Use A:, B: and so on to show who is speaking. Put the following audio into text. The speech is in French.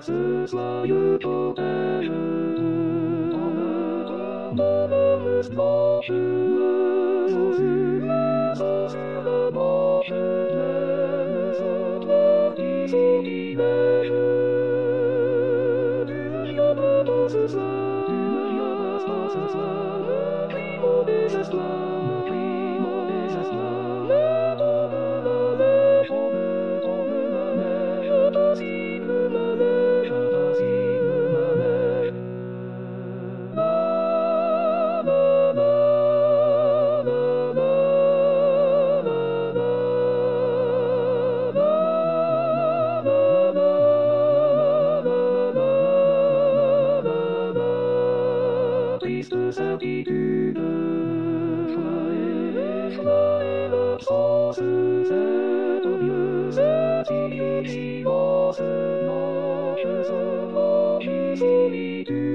A: ce joyeux cortège. Dans le temps de rose blanche, Josué sur la branche, les autres du sortilège. Tu ne viendras pas ce soir, tu ne viendras pas ce soir, le crime des esclaves, le crime des esclaves. Le temps de la neige, le temps de la neige, je t'assigne la neige, je t'assigne la neige. La la la la la triste certitude, choix et l'absence, cette odieuse silence, blanche, solitude.